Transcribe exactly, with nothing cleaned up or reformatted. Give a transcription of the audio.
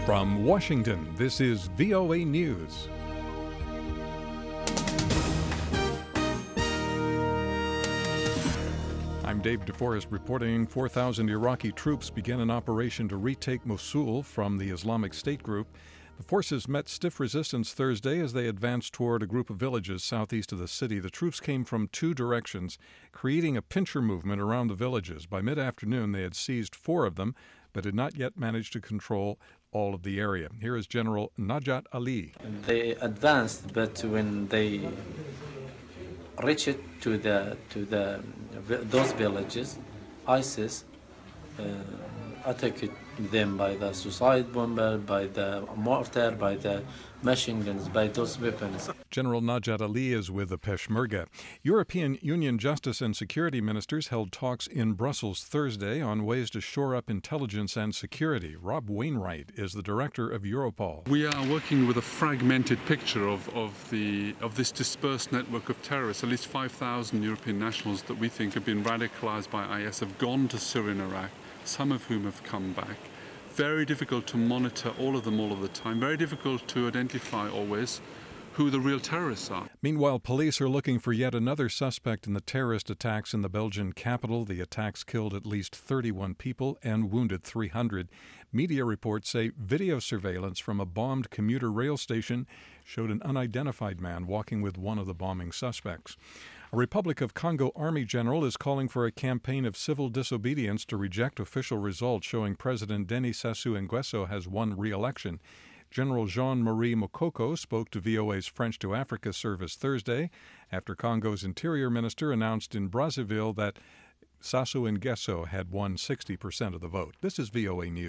From Washington, this is V O A News. I'm Dave DeForest reporting four thousand Iraqi troops began an operation to retake Mosul from the Islamic State group. The forces met stiff resistance Thursday as they advanced toward a group of villages southeast of the city. The troops came from two directions, creating a pincher movement around the villages. By mid-afternoon, they had seized four of them, but had not yet managed to control all of the area. Here is General Najat Ali. They advanced, but when they reached to the to the those villages, ISIS uh, attacked them by the suicide bomber, by the mortar, by the machine guns, by those weapons. General Najat Ali is with the Peshmerga. European Union justice and security ministers held talks in Brussels Thursday on ways to shore up intelligence and security. Rob Wainwright is the director of Europol. We are working with a fragmented picture of, of, the, of this dispersed network of terrorists. At least five thousand European nationals that we think have been radicalized by I S have gone to Syria and Iraq, some of whom have come back. Very difficult to monitor all of them all of the time. Very difficult to identify always who the real terrorists are. Meanwhile, police are looking for yet another suspect in the terrorist attacks in the Belgian capital. The attacks killed at least thirty-one people and wounded three hundred. Media reports say video surveillance from a bombed commuter rail station showed an unidentified man walking with one of the bombing suspects. A Republic of Congo Army general is calling for a campaign of civil disobedience to reject official results showing President Denis Sassou Nguesso has won re-election. General Jean-Marie Mokoko spoke to V O A's French to Africa service Thursday after Congo's interior minister announced in Brazzaville that Sassou Nguesso had won sixty percent of the vote. This is V O A News.